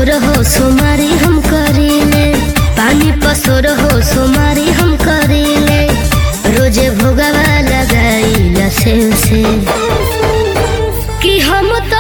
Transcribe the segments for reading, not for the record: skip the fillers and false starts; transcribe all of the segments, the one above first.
पसोर हो सुमारी हम करीले, पानी पसोर हो सुमारी हम करीले, रोजे भोगवा लगाईला सेव से कि हम तो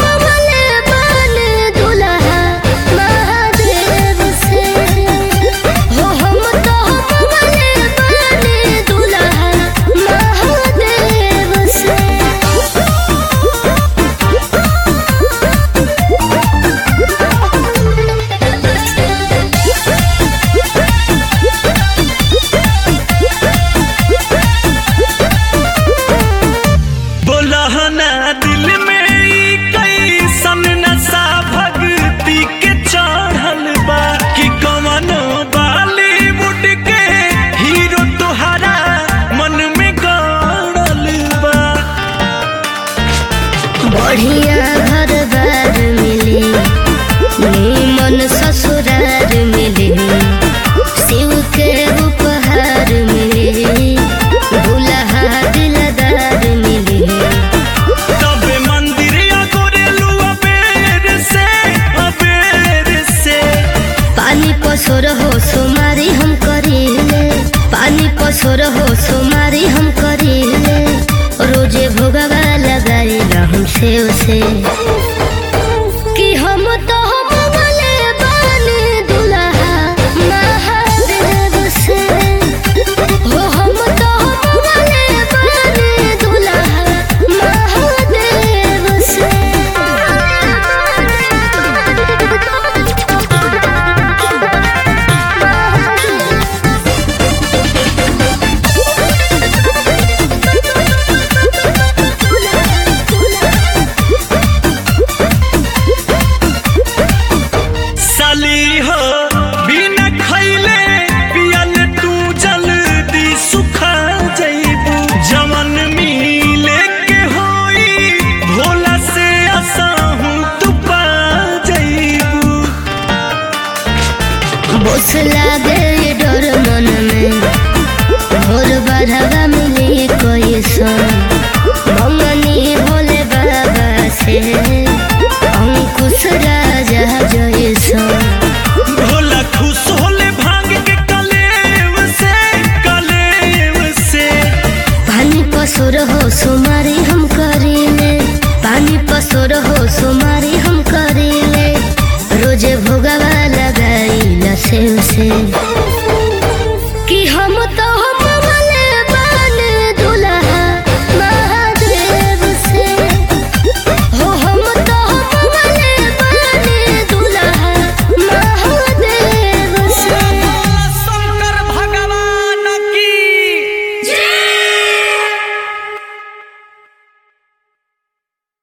बढ़िया घर बार मिली, नीमन ससुरार मिली, शिव के उपहार मिली, दुल्हा दिलदार मिली। तबे मंदिरिया गोरेलू अबेर से पानी पसोर हो सुमारी हम करीले, पानी पसोर हो सुमारी हम करीले, रोजे भोगवा लगाईला हम सेव से।